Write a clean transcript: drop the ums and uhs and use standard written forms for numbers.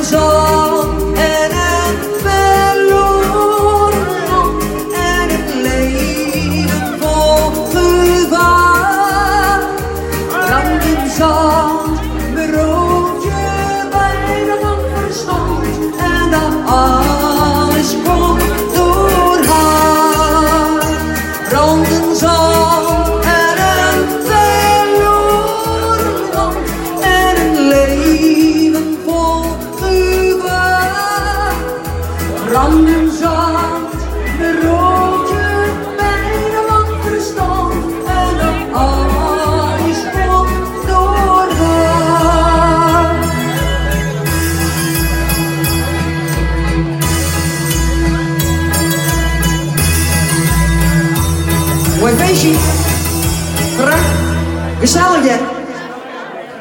zand en een verloren land en het leven vol gevaar. Brandend zand berooft je bijna van verstand en dat alles komt door haar. Brandend zand en een verloren land en een leven vol gevaar. Brandend zand berooft